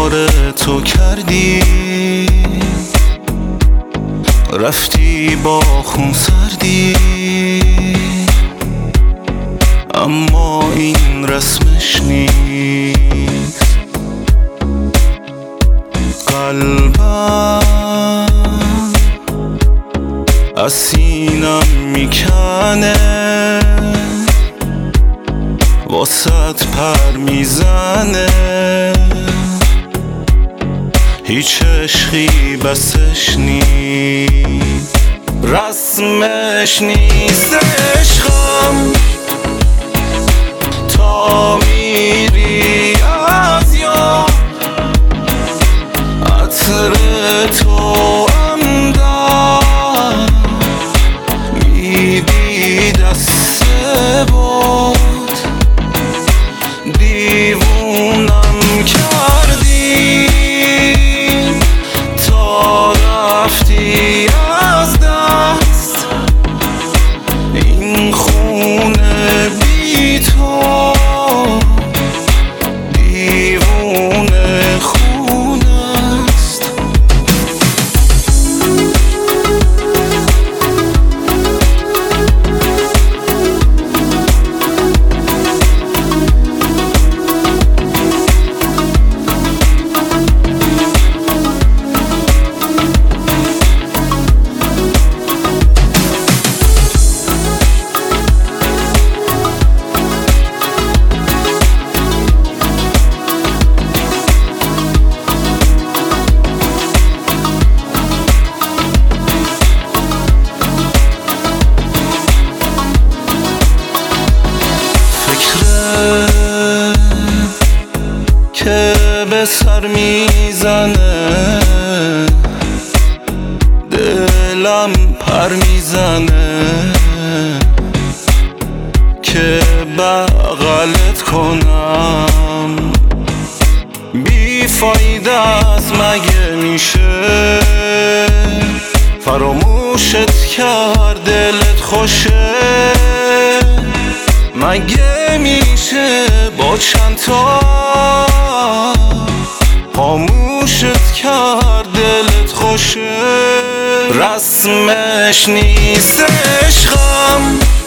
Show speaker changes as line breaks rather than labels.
کار تو کردی، رفتی با خون سردی، اما این رسمش نیست. قلبم از سینم میکنه، واسط پر میزنه، هیچ عشقی بسش نیست، رسمش نیست عشقم. تا میری از یاد عطر تو اندر میدی دست باد، دیوونم کردی تا رفتی از دست، این خونه بی تو دیوونه خونه است. که به سر میزنه، دلم پر میزنه، که بغلت کنم، بی فایده است مگه میشه، فراموشت کرد دلت خوشه، مگه میشه با چند تا خاموشت کرد دلت خوشه، رسمش نیست عشقم.